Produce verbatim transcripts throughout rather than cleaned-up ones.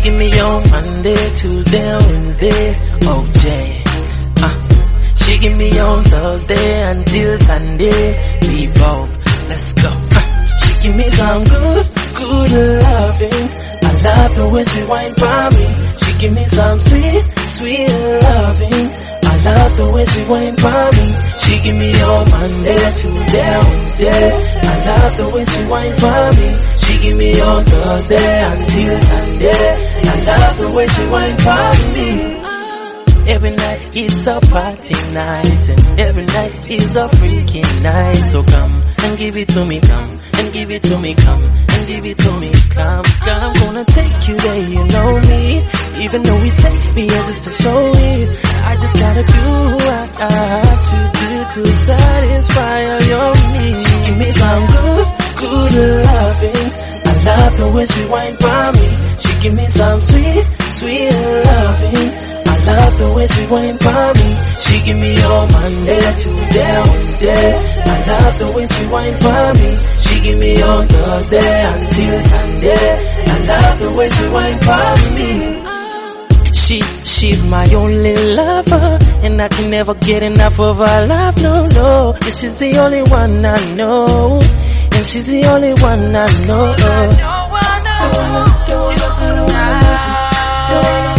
give me on Monday, Tuesday, Wednesday, O J. Uh, she give me on Thursday until Sunday, Bebop. Let's go. Uh, she give me some good, good loving. I love the way she whine for me. She give me some sweet, sweet loving. I love the way she whine for me. She give me on Monday, Tuesday, Wednesday. I love the way she whine for me. She give me on Thursday until Sunday. I love the way she whine for me. Every night is a party night, and every night is a freaking night. So come and give it to me, come and give it to me, come and give it to me, come, come. Gonna take you there, you know me. Even though it takes me years to show it, I just gotta do what I have to do to satisfy all your needs. She give me some good, good loving. I love the way she whine for me. She give me some sweet, sweet loving. I love the way she whine for me. She give me on Monday, Tuesday, Wednesday. I love the way she whine for me. She give me on Thursday until Sunday. I love the way she whine for me. She, she's my only lover, and I can never get enough of her love, no, no. And she's the only one I know, and she's the only one I know. Don't wanna, don't wanna, don't wanna,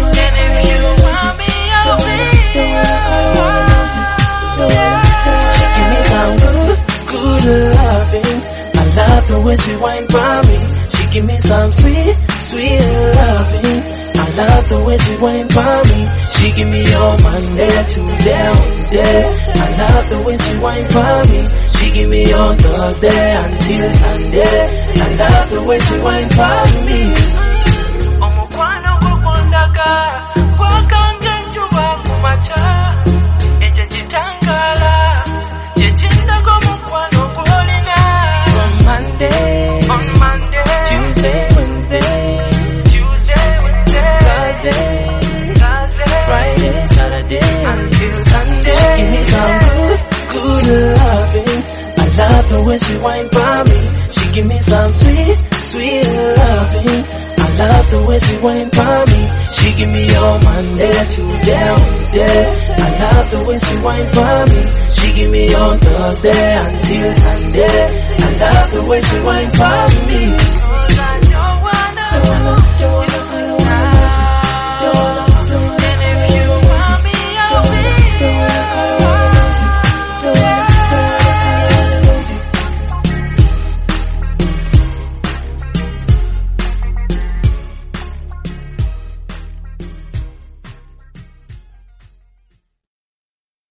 loving. I love the way she whine for me. She give me some sweet, sweet loving. I love the way she whine for me. She give me on Monday, Tuesday, Wednesday. I love the way she whine for me. She give me on Thursday until Sunday. I love the way she whine for me. Omukwano gukundaka kwakange njuba kumacha eje chitangala chechindago mukwano kulina. From Monday, on Monday, Tuesday, Wednesday, Tuesday, Wednesday, Thursday, Thursday, Friday, Saturday, until Sunday. She give me some good, good loving. I love the way she whine for me. She give me some sweet, sweet loving. I love the way she whine for me. She give me on Monday, Tuesday, Wednesday. I love the way she whine for me. She give me on Thursday until Sunday. I love the way she whine for me. 'Cause I don't wanna, don't wanna, don't wanna.